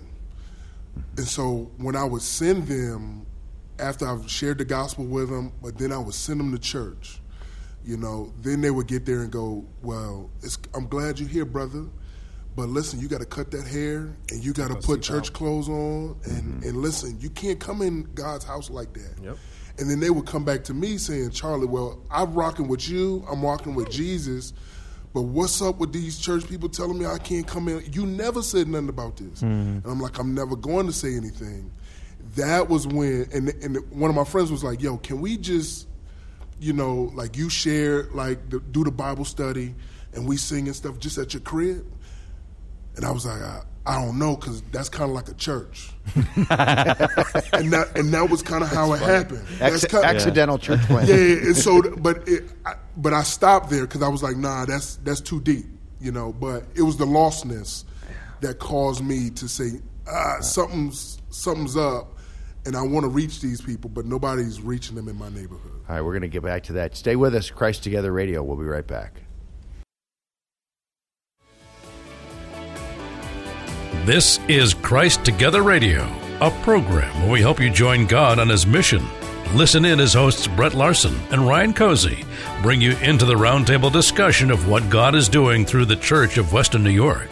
Speaker 5: And so when I would send them, after I've shared the gospel with them, but then I would send them to church. You know, then they would get there and go, "Well, it's, I'm glad you're here, brother. But listen, you got to cut that hair, and you got to put church out. clothes on, and, mm-hmm. and listen, you can't come in God's house like that."
Speaker 4: Yep.
Speaker 5: And then they would come back to me saying, "Charlie, well, I'm rocking with you, I'm rocking with Jesus, but what's up with these church people telling me I can't come in? You never said nothing about this." Mm-hmm. And I'm like, I'm never going to say anything. That was when, and, and one of my friends was like, "Yo, can we just, you know, like you share, like the, do the Bible study, and we sing and stuff just at your crib?" And I was like, I, I don't know, because that's kind of like a church. and that and that was kind of how it happened.
Speaker 2: Acc-
Speaker 5: kinda,
Speaker 2: accidental
Speaker 5: yeah.
Speaker 2: church planting.
Speaker 5: Yeah, yeah, and so, but it, I, but I stopped there because I was like, nah, that's that's too deep, you know. But it was the lostness that caused me to say, ah, something's something's up, and I want to reach these people, but nobody's reaching them in my neighborhood.
Speaker 2: All right, we're going to get back to that. Stay with us, Christ Together Radio. We'll be right back.
Speaker 1: This is Christ Together Radio, a program where we help you join God on His mission. Listen in as hosts Brett Larson and Ryan Cozy bring you into the roundtable discussion of what God is doing through the Church of Western New York.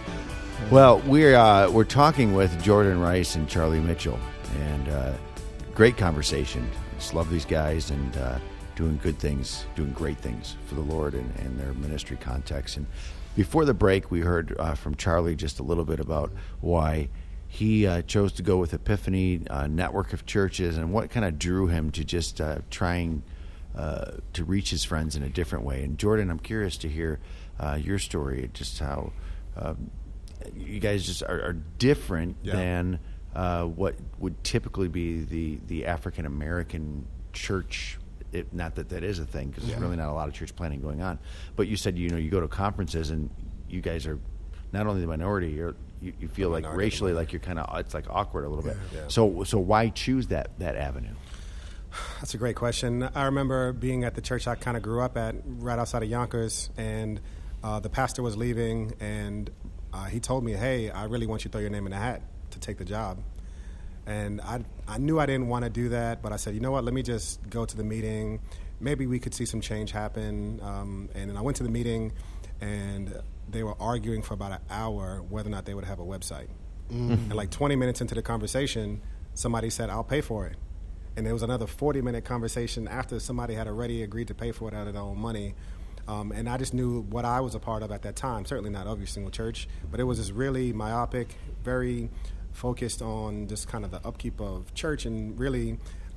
Speaker 2: Well, we're uh, we're talking with Jordan Rice and Charlie Mitchell, and uh, great conversation. Just love these guys, and uh, doing good things, doing great things for the Lord and, and their ministry context. And before the break, we heard uh, from Charlie just a little bit about why he uh, chose to go with Epiphany, uh, network of churches, and what kind of drew him to just uh, trying uh, to reach his friends in a different way. And Jordan, I'm curious to hear uh, your story, just how um, you guys just are, are different yeah. than uh, what would typically be the, the African American church. It, not that that is a thing, because yeah. there's really not a lot of church planning going on. But you said, you know, you go to conferences and you guys are not only the minority, you're, you, you feel like racially like you're kind of, it's like awkward a little
Speaker 4: yeah,
Speaker 2: bit.
Speaker 4: Yeah.
Speaker 2: So so why choose that that avenue?
Speaker 4: That's a great question. I remember being at the church I kind of grew up at, right outside of Yonkers, and uh, the pastor was leaving, and uh, he told me, "Hey, I really want you to throw your name in the hat to take the job." And I I knew I didn't want to do that, but I said, you know what, let me just go to the meeting. Maybe we could see some change happen. Um, and then I went to the meeting, and they were arguing for about an hour whether or not they would have a website. Mm-hmm. And like twenty minutes into the conversation, somebody said, "I'll pay for it." And there was another forty-minute conversation after somebody had already agreed to pay for it out of their own money. Um, and I just knew what I was a part of at that time, certainly not every single church, but it was just really myopic, very focused on just kind of the upkeep of church, and really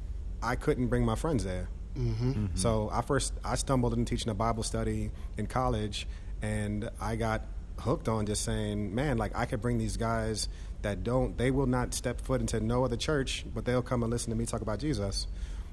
Speaker 4: I couldn't bring my friends there. Mm-hmm. Mm-hmm. So I first I stumbled into teaching a Bible study in college, and I got hooked on just saying, man, like I could bring these guys that don't, they will not step foot into no other church, but they'll come and listen to me talk about Jesus.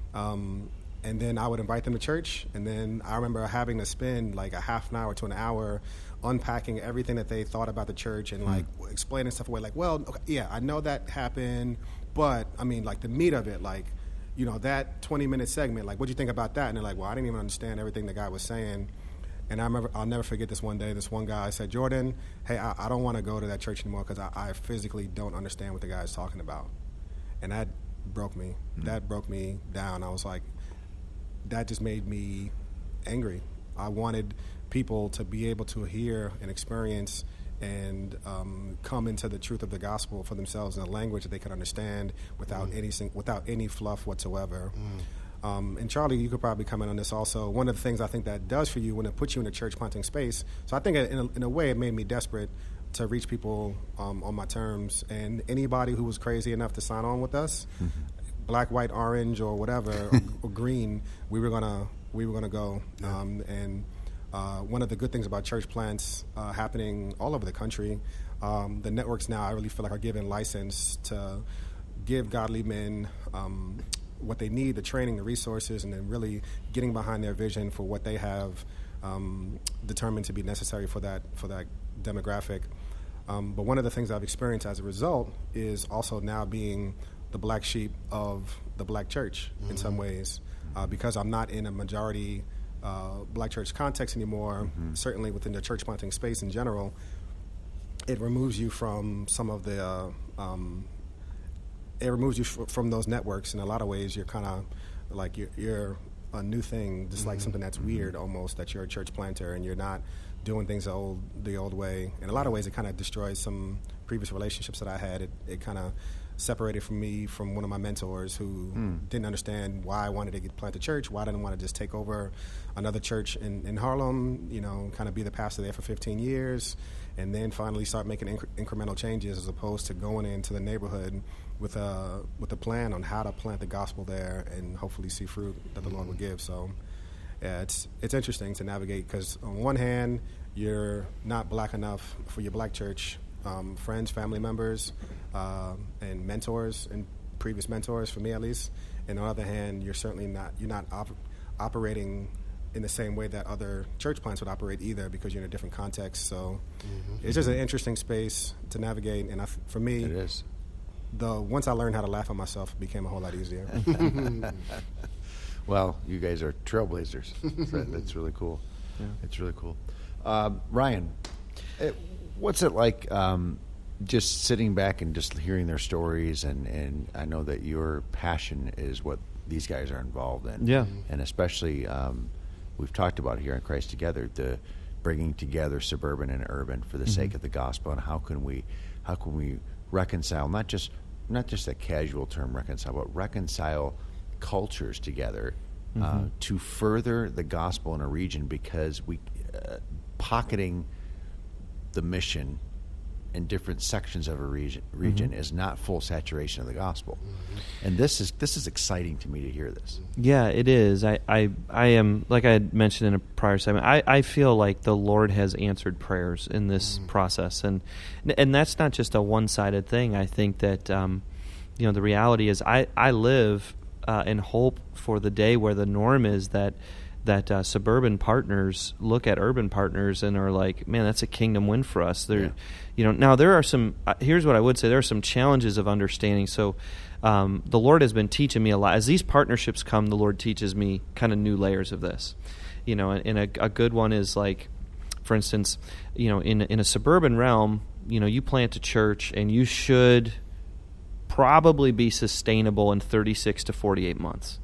Speaker 4: Um, and then I would invite them to church, and then I remember having to spend like a half an hour to an hour unpacking everything that they thought about the church, and like mm. explaining stuff away. Like, well, okay, yeah, I know that happened, but I mean, like the meat of it, like, you know, that twenty minute segment, like, what'd you think about that? And they're like, well, I didn't even understand everything the guy was saying. And I remember, I'll never forget this one day. This one guy said, Jordan, hey, I, I don't want to go to that church anymore because I, I physically don't understand what the guy is talking about. And that broke me. Mm-hmm. That broke me down. I was like, that just made me angry. I wanted people to be able to hear and experience and um, come into the truth of the gospel for themselves in a language that they could understand without mm. any without any fluff whatsoever. Mm. Um, and Charlie, you could probably comment on this also. One of the things I think that does for you when it puts you in a church planting space, so I think in a, in a way it made me desperate to reach people um, on my terms. And anybody who was crazy enough to sign on with us, mm-hmm. black, white, orange, or whatever, or, or green, we were gonna we were gonna go. Yeah. Um, and uh, one of the good things about church plants uh, happening all over the country, um, the networks now I really feel like are given license to give godly men um, what they need, the training, the resources, and then really getting behind their vision for what they have um, determined to be necessary for that for that demographic. Um, but one of the things I've experienced as a result is also now being the black sheep of the black church mm-hmm. in some ways, uh, because I'm not in a majority uh, black church context anymore, mm-hmm. certainly within the church planting space in general. It removes you from some of the, uh, um, it removes you f- from those networks. In a lot of ways, you're kind of like you're, you're a new thing, just mm-hmm. like something that's weird almost, that you're a church planter and you're not doing things the old the old way. In a lot of ways, it kind of destroys some previous relationships that I had. It, it kind of separated from me from one of my mentors who mm. didn't understand why I wanted to get plant a church, why I didn't want to just take over another church in, in Harlem, you know, kind of be the pastor there for fifteen years, and then finally start making inc- incremental changes as opposed to going into the neighborhood with a with a plan on how to plant the gospel there and hopefully see fruit that the mm. Lord will give. So yeah, it's it's interesting to navigate because on one hand, you're not black enough for your black church um, friends, family members, uh, and mentors, and previous mentors for me at least. And on the other hand, you're certainly not you're not op- operating in the same way that other church plants would operate either because you're in a different context. So mm-hmm. it's just an interesting space to navigate. And I, for me,
Speaker 2: it is.
Speaker 4: The once I learned how to laugh at myself, it became a whole lot easier.
Speaker 2: Well, you guys are trailblazers. So that's really cool. Yeah. It's really cool. Uh, Ryan, it, what's it like um, just sitting back and just hearing their stories? And, and I know that your passion is what these guys are involved in.
Speaker 3: Yeah.
Speaker 2: And especially, um, we've talked about here in Christ Together, the bringing together suburban and urban for the mm-hmm. sake of the gospel, and how can we, how can we reconcile, not just not just a casual term reconcile, but reconcile cultures together mm-hmm. uh, to further the gospel in a region, because we uh, pocketing the mission in different sections of a region region mm-hmm. is not full saturation of the gospel. Mm-hmm. And this is this is exciting to me to hear this.
Speaker 3: Yeah, it is. I, I, I am, like I had mentioned in a prior segment, I, I feel like the Lord has answered prayers in this mm-hmm. process. And and that's not just a one-sided thing. I think that, um, you know, the reality is I, I live uh, in hope for the day where the norm is that that uh, suburban partners look at urban partners and are like, man, that's a kingdom win for us. There, yeah. you know. Now there are some. Uh, here's what I would say: there are some challenges of understanding. So, um, the Lord has been teaching me a lot as these partnerships come. The Lord teaches me kind of new layers of this. You know, and, and a, a good one is like, for instance, you know, in in a suburban realm, you know, you plant a church and you should probably be sustainable in thirty-six to forty-eight months.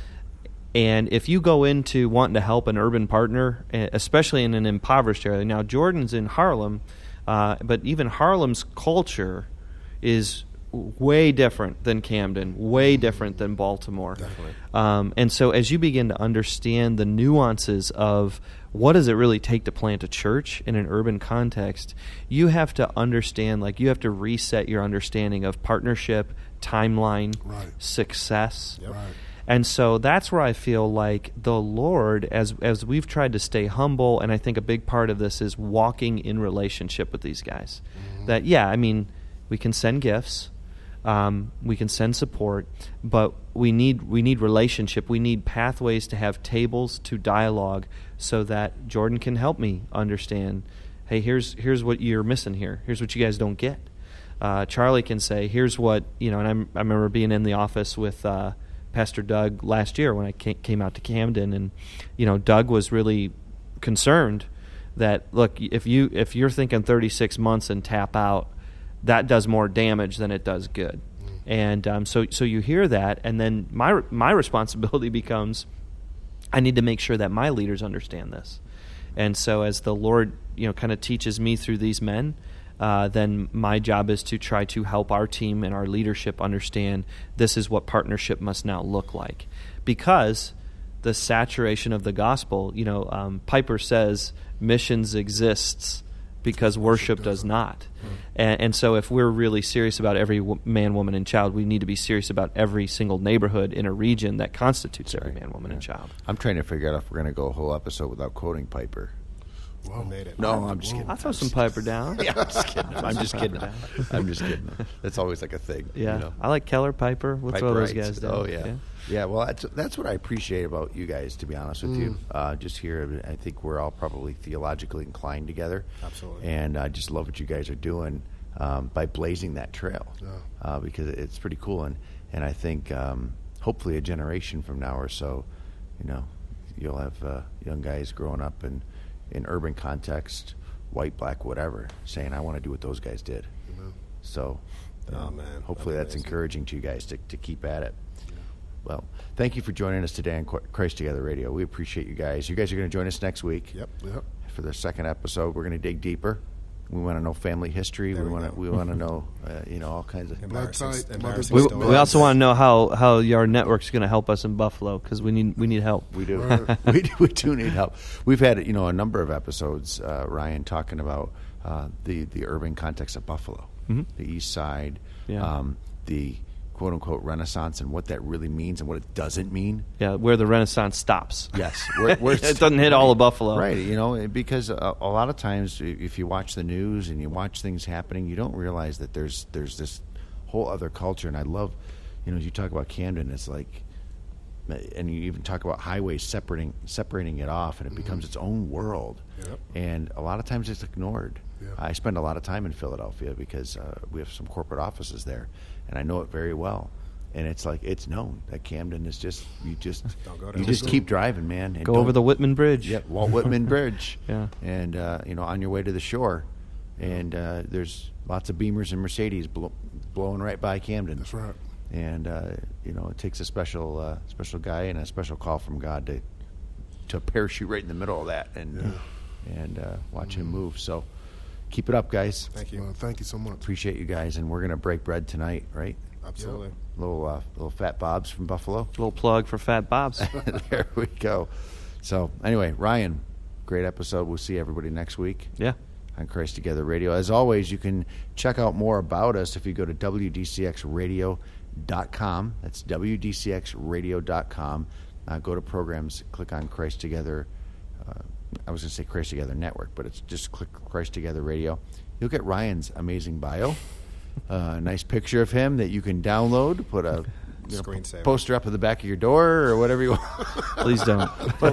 Speaker 3: And if you go into wanting to help an urban partner, especially in an impoverished area, now Jordan's in Harlem, uh, but even Harlem's culture is way different than Camden, way different than Baltimore.
Speaker 2: Definitely.
Speaker 3: Um, and so as you begin to understand the nuances of what does it really take to plant a church in an urban context, you have to understand, like you have to reset your understanding of partnership, timeline,
Speaker 5: right.
Speaker 3: success.
Speaker 5: Yep. Right.
Speaker 3: And so that's where I feel like the Lord, as as we've tried to stay humble, and I think a big part of this is walking in relationship with these guys. Mm-hmm. That, yeah, I mean, we can send gifts, um, we can send support, but we need we need relationship. We need pathways to have tables to dialogue so that Jordan can help me understand, hey, here's here's what you're missing here. Here's what you guys don't get. Uh, Charlie can say, here's what, you know, and I'm, I remember being in the office with uh, Pastor Doug last year when I came out to Camden, and you know, Doug was really concerned that, look, if you if you're thinking thirty-six months and tap out, that does more damage than it does good. Mm. And um, so so you hear that, and then my my responsibility becomes, I need to make sure that my leaders understand this. And so as the Lord, you know, kind of teaches me through these men, uh, then my job is to try to help our team and our leadership understand this is what partnership must now look like. Because the saturation of the gospel, you know, um, Piper says missions exists because worship does not. Mm-hmm. And, and so if we're really serious about every w- man, woman, and child, we need to be serious about every single neighborhood in a region that constitutes every man, woman, yeah. and child.
Speaker 2: I'm trying to figure out if we're going to go a whole episode without quoting Piper.
Speaker 4: Well, made it.
Speaker 2: No, I'm just kidding.
Speaker 3: I'll throw some Piper down.
Speaker 2: Yeah, I'm just kidding. I'm just kidding. I'm just kidding. That's always like a thing.
Speaker 3: Yeah,
Speaker 2: you know?
Speaker 3: I like Keller, Piper. We'll
Speaker 2: Piper
Speaker 3: throw those
Speaker 2: writes.
Speaker 3: guys down.
Speaker 2: Oh, yeah. yeah. Yeah, well, that's, that's what I appreciate about you guys, to be honest with mm. you. Uh, just here, I think we're all probably theologically inclined together.
Speaker 4: Absolutely.
Speaker 2: And I just love what you guys are doing um, by blazing that trail yeah. uh, because it's pretty cool. And, and I think um, hopefully a generation from now or so, you know, you'll have uh, young guys growing up in, in urban context, white, black, whatever, saying, I want to do what those guys did. Amen. So
Speaker 4: oh,
Speaker 2: um,
Speaker 4: man.
Speaker 2: hopefully
Speaker 4: That'd
Speaker 2: that's
Speaker 4: amazing.
Speaker 2: encouraging to you guys to, to keep at it. Well, thank you for joining us today on Christ Together Radio. We appreciate you guys. You guys are going to join us next week.
Speaker 5: Yep, yep.
Speaker 2: For the second episode, we're going to dig deeper. We want to know family history.
Speaker 4: There
Speaker 2: we,
Speaker 4: we
Speaker 2: want to we want to know, uh, you know, all kinds of
Speaker 4: embarrassing,
Speaker 5: Blood type,
Speaker 4: embarrassing
Speaker 3: We,
Speaker 4: stories.
Speaker 3: we also want to know how, how your network's going to help us in Buffalo, because we need we need help.
Speaker 2: We do. we do. We do need help. We've had you know a number of episodes, uh, Ryan, talking about uh, the the urban context of Buffalo,
Speaker 3: mm-hmm.
Speaker 2: the East Side,
Speaker 3: yeah.
Speaker 2: um, the quote unquote Renaissance, and what that really means and what it doesn't mean.
Speaker 3: Yeah, where the Renaissance stops.
Speaker 2: Yes, where, where
Speaker 3: it doesn't hit all of Buffalo.
Speaker 2: Right, you know, because a, a lot of times if you watch the news and you watch things happening, you don't realize that there's there's this whole other culture. And I love, you know, as you talk about Camden, it's like, and you even talk about highways separating separating it off, and it mm-hmm. becomes its own world.
Speaker 5: Yep.
Speaker 2: And a lot of times it's ignored.
Speaker 5: Yeah.
Speaker 2: I spend a lot of time in Philadelphia because uh, we have some corporate offices there, and I know it very well. And it's like it's known that Camden is just you just
Speaker 4: Don't go
Speaker 2: you just keep driving, man. And
Speaker 3: Go over the Whitman Bridge.
Speaker 2: Yep, Walt Whitman Bridge.
Speaker 3: Yeah,
Speaker 2: and uh, you know, on your way to the shore, and uh, there's lots of Beamers and Mercedes blow, blowing right by Camden.
Speaker 5: That's right.
Speaker 2: And uh, you know, it takes a special uh, special guy and a special call from God to to parachute right in the middle of that and
Speaker 5: yeah.
Speaker 2: and uh, watch mm-hmm. him move. So keep it up, guys.
Speaker 4: Thank you.
Speaker 5: Uh, thank you so much.
Speaker 2: Appreciate you guys, and we're gonna break bread tonight, right?
Speaker 4: Absolutely.
Speaker 5: Yep.
Speaker 2: Little uh, little Fat Bob's from Buffalo.
Speaker 3: Little plug for Fat Bob's.
Speaker 2: There we go. So anyway, Ryan, great episode. We'll see everybody next week.
Speaker 3: Yeah.
Speaker 2: On Christ Together Radio. As always, you can check out more about us if you go to W D C X radio dot com. That's W D C X radio dot com. Uh, go to programs, click on Christ Together. Uh, I was going to say Christ Together Network, but it's just click Christ Together Radio. You'll get Ryan's amazing bio. Uh, a nice picture of him that you can download, put a you know,
Speaker 4: Screensaver.
Speaker 2: poster up at the back of your door or whatever you want.
Speaker 3: Please don't.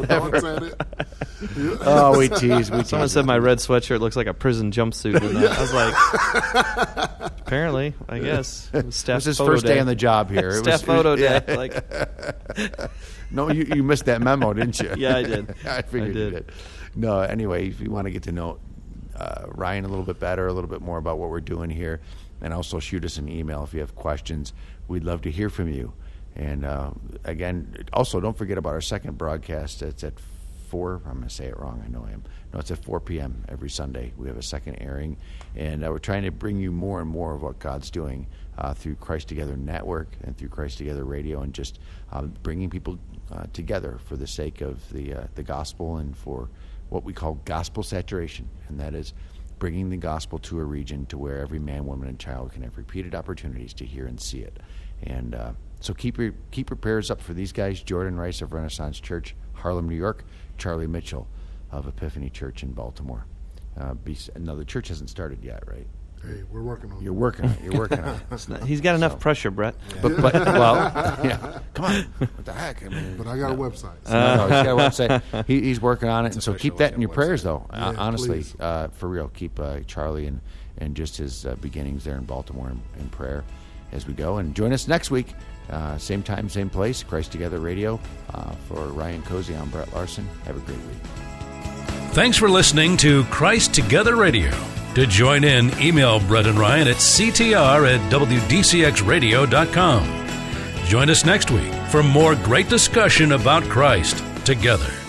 Speaker 2: Oh, we tease. We
Speaker 3: Someone
Speaker 2: tease.
Speaker 3: said my red sweatshirt looks like a prison jumpsuit. In that. I was like, apparently, I guess. It was
Speaker 2: It was his first day. day on the job here. It
Speaker 3: Staff
Speaker 2: was,
Speaker 3: photo
Speaker 2: it was,
Speaker 3: day.
Speaker 2: Yeah.
Speaker 3: Like,
Speaker 2: no, you, you missed that memo, didn't you?
Speaker 3: Yeah, I did.
Speaker 2: I figured
Speaker 3: I did.
Speaker 2: you did. No, anyway, if you want to get to know uh, Ryan a little bit better, a little bit more about what we're doing here, and also shoot us an email if you have questions. We'd love to hear from you. And uh, again, also don't forget about our second broadcast. It's at four. I'm going to say it wrong. I know I am. No, it's at four p.m. every Sunday. We have a second airing, and uh, we're trying to bring you more and more of what God's doing uh, through Christ Together Network and through Christ Together Radio, and just uh, bringing people uh, together for the sake of the uh, the gospel and for what we call gospel saturation, and that is bringing the gospel to a region to where every man, woman, and child can have repeated opportunities to hear and see it. And uh, so keep your keep your prayers up for these guys: Jordan Rice of Renaissance Church, Harlem, New York; Charlie Mitchell of Epiphany Church in Baltimore. Uh, be, no, the church hasn't started yet, right?
Speaker 5: Hey, we're working on it.
Speaker 2: You're working on it. You're working on it.
Speaker 3: not, he's got enough so. pressure, Brett.
Speaker 2: Yeah. But, but well, yeah. Come on. What the heck? I mean,
Speaker 5: but I got
Speaker 2: no.
Speaker 5: a website.
Speaker 2: So. Uh, no, he's got a website. He, he's working on it, and so keep that in your
Speaker 4: website.
Speaker 2: prayers, though.
Speaker 5: Yeah,
Speaker 2: uh, honestly, uh, for real, keep uh, Charlie and, and just his uh, beginnings there in Baltimore in, in prayer as we go. And join us next week, uh, same time, same place, Christ Together Radio. Uh, for Ryan Cozy, I'm Brett Larson. Have a great week.
Speaker 1: Thanks for listening to Christ Together Radio. To join in, email Brett and Ryan at c t r at w d c x radio dot com. Join us next week for more great discussion about Christ together.